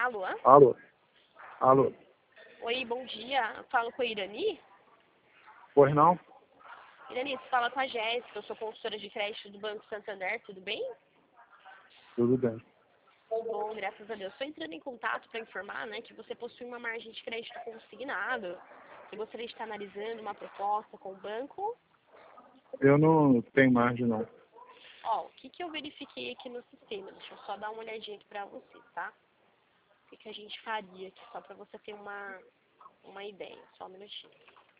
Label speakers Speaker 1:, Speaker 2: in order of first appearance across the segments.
Speaker 1: Alô?
Speaker 2: Alô? Alô?
Speaker 1: Oi, bom dia. Falo com a Irani.
Speaker 2: Pois não?
Speaker 1: Irani, você fala com a Jéssica, eu sou consultora de crédito do Banco Santander, tudo bem?
Speaker 2: Tudo bem.
Speaker 1: Bom, graças a Deus. Estou entrando em contato para informar, né, que você possui uma margem de crédito consignado, que gostaria de estar analisando uma proposta com o banco.
Speaker 2: Eu não tenho margem, não.
Speaker 1: Ó, o que eu verifiquei aqui no sistema? Deixa eu só dar uma olhadinha aqui para você, tá? O que a gente faria aqui, só para você ter uma ideia. Só um minutinho.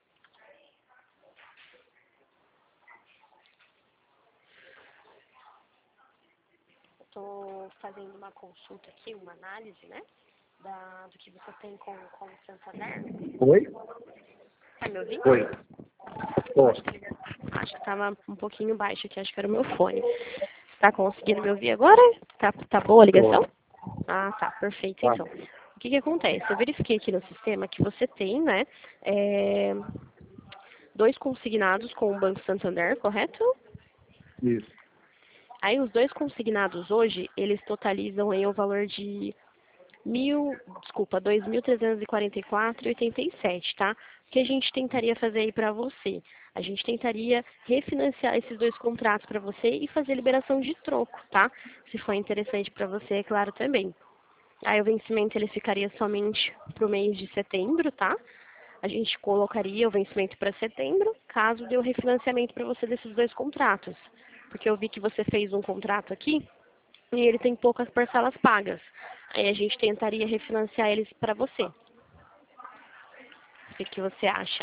Speaker 1: Estou fazendo uma consulta aqui, uma análise, né, do que você tem com o Santander.
Speaker 2: Oi?
Speaker 1: Tá me ouvindo?
Speaker 2: Oi. Oi.
Speaker 1: Acho que estava um pouquinho baixo aqui, acho que era o meu fone. Tá conseguindo me ouvir agora? Tá boa a ligação? Ah, tá, perfeito,
Speaker 2: Tá.
Speaker 1: então. O que acontece? Eu verifiquei aqui no sistema que você tem, né, 2 consignados com o Banco Santander, correto?
Speaker 2: Isso.
Speaker 1: Aí os 2 consignados hoje, eles totalizam aí o valor de 2.344,87, tá? O que a gente tentaria fazer aí para você? A gente tentaria refinanciar esses 2 contratos para você e fazer liberação de troco, tá? Se for interessante para você, é claro também. Aí o vencimento ele ficaria somente para o mês de setembro, tá? A gente colocaria o vencimento para setembro, caso dê o refinanciamento para você desses 2 contratos. Porque eu vi que você fez um contrato aqui e ele tem poucas parcelas pagas. Aí a gente tentaria refinanciar eles para você. O que você acha?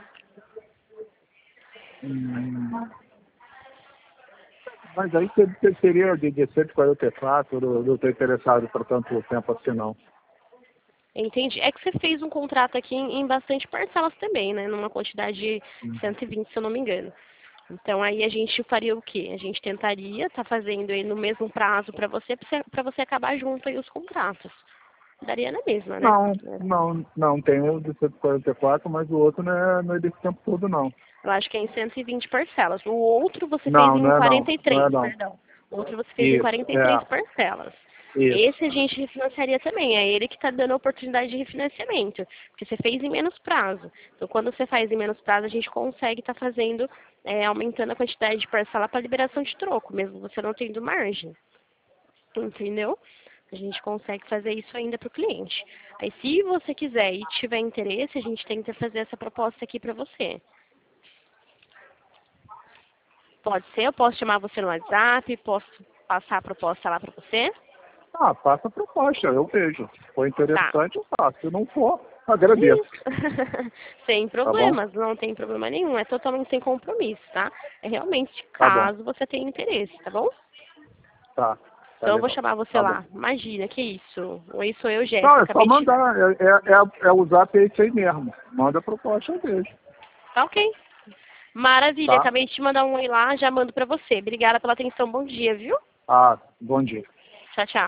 Speaker 2: Mas aí você seria de 144, eu não estou interessado por tanto tempo assim, não.
Speaker 1: Entendi. É que você fez um contrato aqui em bastante parcelas também, né? Numa quantidade de 120, se eu não me engano. Então aí a gente faria o quê? A gente tentaria estar fazendo ele no mesmo prazo para você acabar junto aí os contratos. Daria na mesma, né?
Speaker 2: Não, tem o de 144, mas o outro não é desse tempo todo, não.
Speaker 1: Eu acho que é em 120 parcelas. O outro você fez
Speaker 2: Não,
Speaker 1: em
Speaker 2: não é não.
Speaker 1: 43,
Speaker 2: Não.
Speaker 1: perdão. O outro você fez em 43 parcelas.
Speaker 2: Isso.
Speaker 1: Esse a gente refinanciaria também. É ele que está dando a oportunidade de refinanciamento. Porque você fez em menos prazo. Então, quando você faz em menos prazo, a gente consegue estar fazendo, aumentando a quantidade de parcela para liberação de troco, mesmo você não tendo margem. Entendeu? A gente consegue fazer isso ainda para o cliente. Aí, se você quiser e tiver interesse, a gente tenta fazer essa proposta aqui para você. Pode ser, eu posso chamar você no WhatsApp, posso passar a proposta lá para você?
Speaker 2: Passa a proposta, eu vejo. Se for
Speaker 1: Tá.
Speaker 2: interessante, eu faço. Se não for, agradeço.
Speaker 1: Isso. Sem
Speaker 2: Tá bom?
Speaker 1: problemas, não tem problema nenhum, é totalmente sem compromisso, tá? É realmente
Speaker 2: Tá bom.
Speaker 1: caso você tenha interesse, tá bom?
Speaker 2: Tá
Speaker 1: Então eu vou
Speaker 2: legal.
Speaker 1: chamar você
Speaker 2: Tá bom.
Speaker 1: lá. Imagina, que isso? Oi, sou eu,
Speaker 2: Não,
Speaker 1: Jéssica,
Speaker 2: é só
Speaker 1: acabei de...
Speaker 2: mandar. É o zap esse aí mesmo. Manda a proposta, eu vejo.
Speaker 1: Tá ok. Maravilha,
Speaker 2: Tá?
Speaker 1: acabei de te mandar um oi lá, já mando pra você. Obrigada pela atenção, bom dia, viu?
Speaker 2: Bom dia.
Speaker 1: Tchau, tchau.